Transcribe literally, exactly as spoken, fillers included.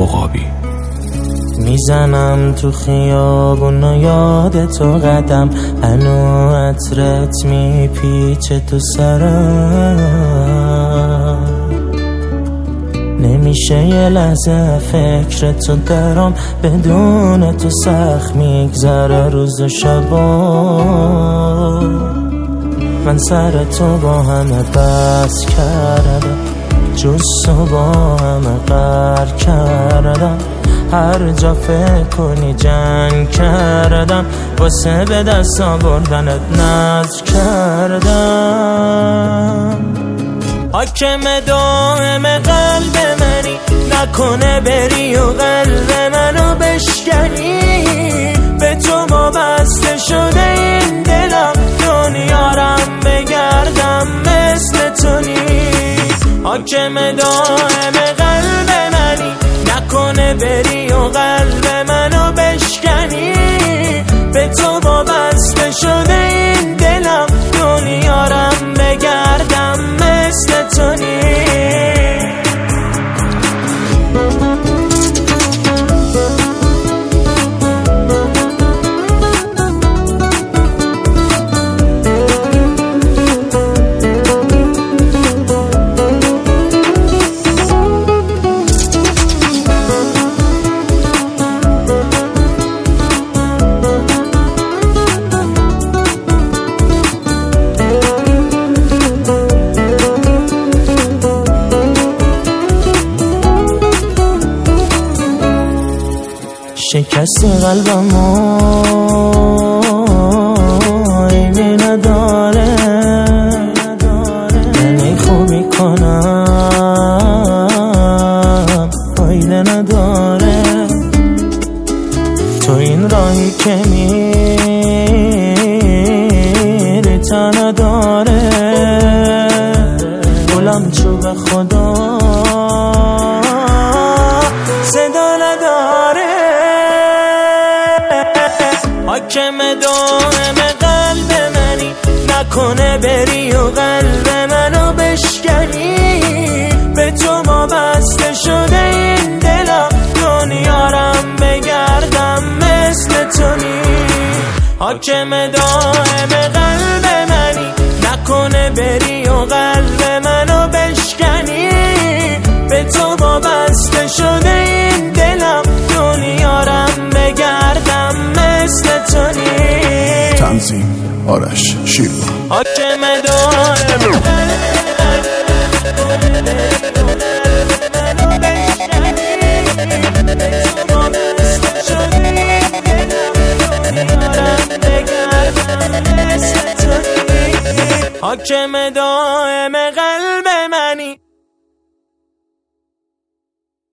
عقابی. میزنم تو خیابون و یاد تو قدم، هنو عطرت میپیچه تو سرم، نمیشه یه لحظه فکر تو درام، بدون تو سخت میگذره روز و شبا. من سر تو با همه بس کردم، جز تو با همه قهر کردم، هر جا فکر کنی جنگ کردم، واسه به دست آوردنت نذر کردم. حاکم دائم قلب منی، نکنه بری و قلب منو بشکنی، به تو وابسته شده این دلم، دنیارم بگردم مثل تو نیست. حاکم دائم قلب منی، نکنه بری و قلب منو بشکنی، به تو وابسته شده این دلم، دنیارم بگردم مثل تو نیست. شکست قلبمو عیبی نداره، من خوبی کنم فایده نداره، تو این راهی که میری تا نداره، گلم چوب خدا صدا نداره. حاکم دائم قلب منی، نکنه بری و قلب منو بشکنی، به تو وابسته شده این دلم، دنیارم بگردم مثل تو نیست. حاکم دائم قلب منی، نکنه بری و قلب منو بشکنی، به تو وابسته شده این دلم، دنیارم بگردم مثل تو نیست. تنظیم آرش شیروان. حاکم دائم حاکم دائم قلب